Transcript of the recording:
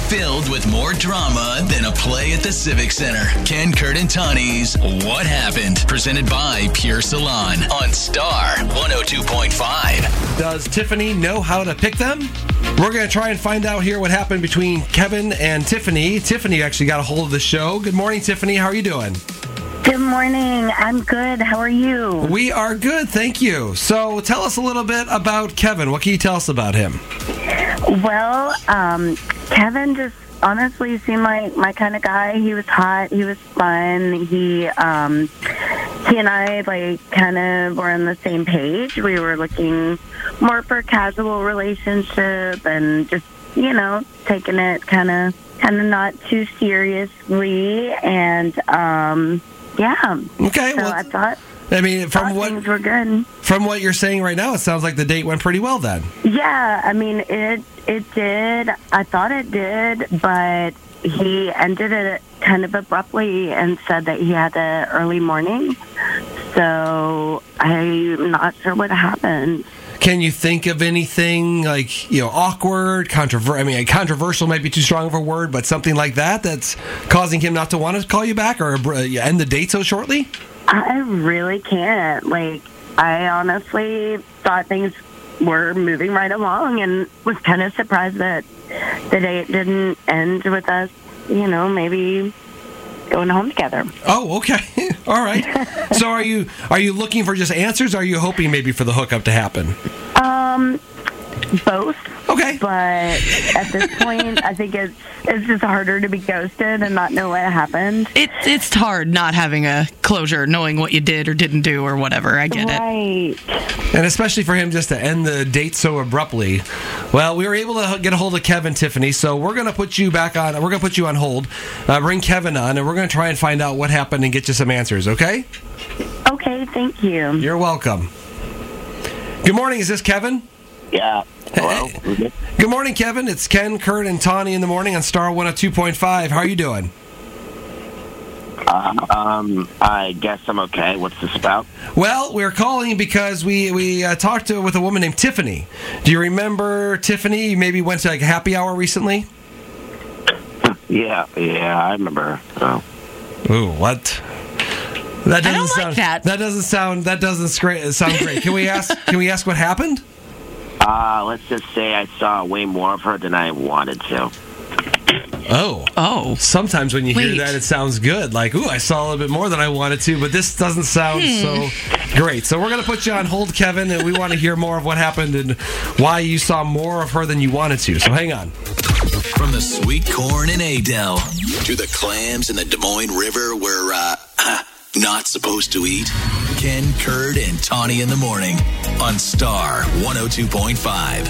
Filled with more drama than a play at the Civic Center. Ken, Kurt, and Tawny's What Happened? Presented by Pure Salon on Star 102.5. Does Tiffany know how to pick them? We're going to try and find out here what happened between Kevin and Tiffany. Tiffany actually got a hold of the show. Good morning, Tiffany. How are you doing? Good morning. I'm good. How are you? We are good, thank you. So tell us a little bit about Kevin. What can you tell us about him? Well, Kevin just honestly seemed like my kind of guy. He was hot. He was fun. He and I kind of were on the same page. We were looking more for a casual relationship and just, taking it kind of not too seriously. And yeah. Okay. So well, I thought. Things were good. From what you're saying right now, it sounds like the date went pretty well then. Yeah, it did. I thought it did, but he ended it kind of abruptly and said that he had an early morning. So I'm not sure what happened. Can you think of anything awkward, controversial might be too strong of a word, but something like that's causing him not to want to call you back or end the date so shortly? I really can't. I honestly thought things were moving right along and was kind of surprised that the date didn't end with us, maybe going home together. Oh, okay. All right. So are you looking for just answers, or are you hoping maybe for the hookup to happen? Both. Okay. But at this point, I think it's just harder to be ghosted and not know what happened. It's hard not having a closure, knowing what you did or didn't do or whatever. I get it. Right. And especially for him just to end the date so abruptly. Well, we were able to get a hold of Kevin, Tiffany, so we're going to put you back on. We're going to put you on hold, bring Kevin on, and we're going to try and find out what happened and get you some answers, okay? Okay, thank you. You're welcome. Good morning. Is this Kevin? Yeah. Hello. Good morning, Kevin. It's Ken, Kurt, and Tawny in the morning on Star 102.5. How are you doing? I guess I'm okay. What's this about? Well, we're calling because we talked with a woman named Tiffany. Do you remember Tiffany? You maybe went to a happy hour recently? Yeah, I remember. Oh. Ooh, what? That doesn't I don't sound, like that. That doesn't sound great. Can we ask what happened? Let's just say I saw way more of her than I wanted to. Oh. Sometimes when you hear that, it sounds good. Like, ooh, I saw a little bit more than I wanted to, but this doesn't sound so great. So we're going to put you on hold, Kevin, and we want to hear more of what happened and why you saw more of her than you wanted to. So hang on. From the sweet corn in Adel to the clams in the Des Moines River we're not supposed to eat, Ken, Kurt, and Tawny in the morning on Star 102.5.